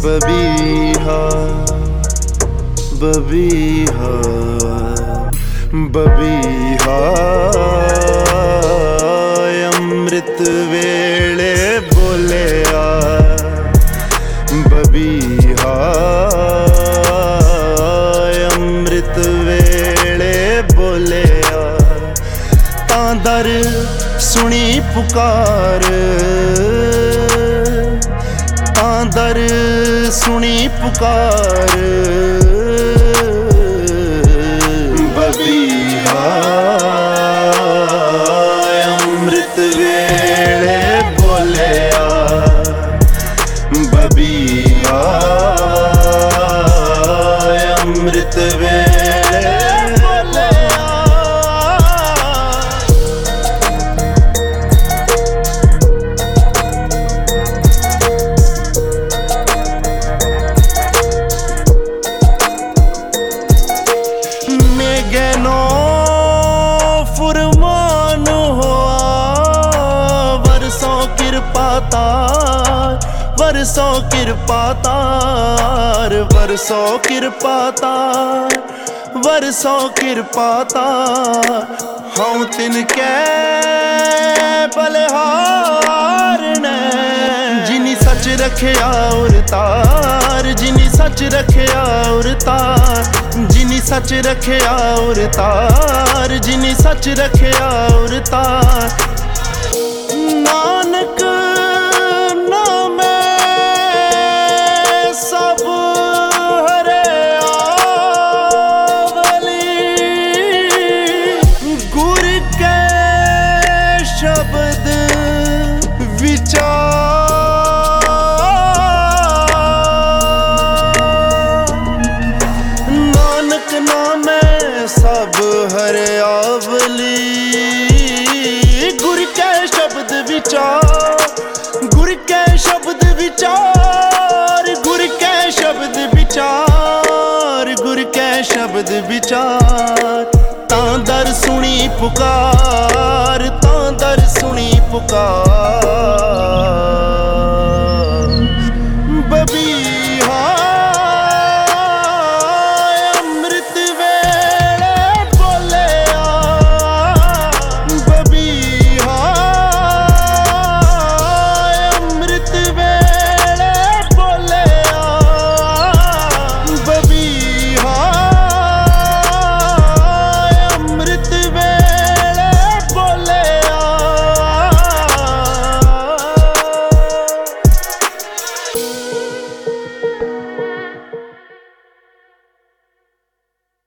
बबीहा बबीहा बबीहा अमृत वेले बोलिया बबीहा अमृत वेले बोलिया तां दर सुनी पुकार तां दर सुनी पुकार बबीहा अमृत वेले बोलिया बबीहा अमृत वेले बोलिया। मेगनो फुरमान हुआ वरसों किरपातार वरसों किरपातार वरसों किरपातार वरसों किरपातार हाँ तिनके बलिहार ने जिनी सच रखिया उरतार जिनी सच रखिया उरतार जिनी सच रखिया उरतार जिनी सच रखिया उरतार नानक नामे सब हरे आवली गुर के शब्द विचार नानक नामे सब हरे आवली गुर के शब्द विचार गुर के शब्द विचार गुर के शब्द विचार गुर के शब्द विचार तां दर सुनी पुकार तां दर सुनी पुकार।